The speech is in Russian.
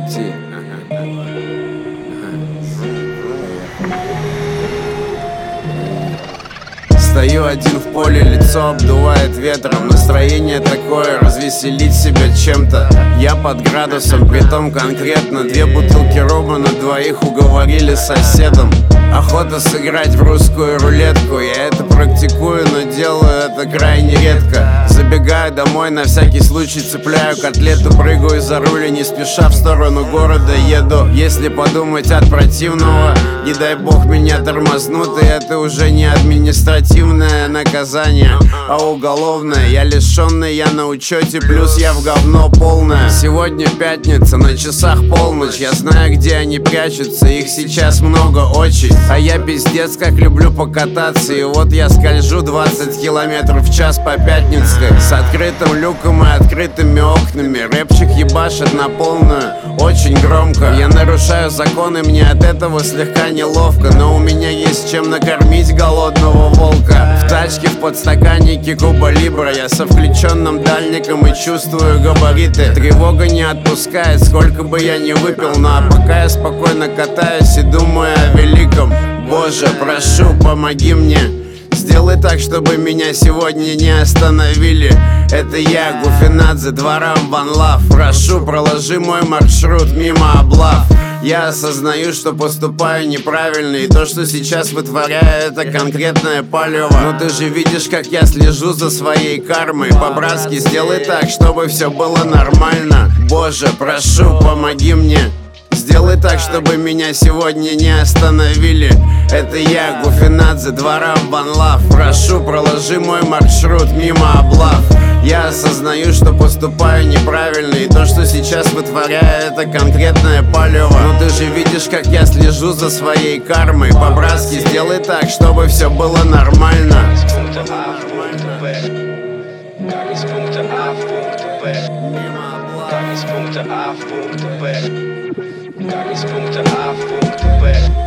пути. Стою один в поле, лицо обдувает ветром. Настроение такое, развеселить себя чем-то. Я под градусом, притом конкретно. 2 бутылки рома на 2 уговорили соседом. Охота сыграть в русскую рулетку. Я это практикую, но делаю это крайне редко. Забегаю домой, на всякий случай цепляю котлету. Прыгаю за руль и не спеша в сторону города еду. Если подумать от противного, не дай бог меня тормознут. И это уже не административное наказание, а уголовное. Я лишенный, я на учете, плюс я в говно полное. Сегодня пятница, на часах полночь. Я знаю, где они прячутся, их сейчас много очень. А я пиздец как люблю покататься. И вот я скольжу 20 километров в час по Пятницкой, с открытым люком и открытыми окнами. Рэпчик ебашит на полную, очень громко. Я нарушаю законы, мне от этого слегка неловко. Но у меня есть чем накормить голодного волка. В тачке в подстаканнике Куба Либра. Я со включенным дальником и чувствую габариты. Тревога не отпускает, сколько бы я ни выпил. Ну а пока я спокойно катаюсь и думаю о великом. Боже, прошу, помоги мне. Сделай так, чтобы меня сегодня не остановили. Это я, Гуфинадзе, дворам One Love. Прошу, проложи мой маршрут мимо облав. Я осознаю, что поступаю неправильно. И то, что сейчас вытворяю, это конкретное палево. Но ты же видишь, как я слежу за своей кармой. По-братски сделай так, чтобы все было нормально. Боже, прошу, помоги мне. Сделай так, чтобы меня сегодня не остановили. Это я, Гуфинадзе, дворам One Love. Прошу, проложи мой маршрут мимо облав. Я осознаю, что поступаю неправильно. И то, что сейчас вытворяю, это конкретное палево. Но ты же видишь, как я слежу за своей кармой. По-братски сделай так, чтобы все было нормально. Tagespunkte A, Punkte B.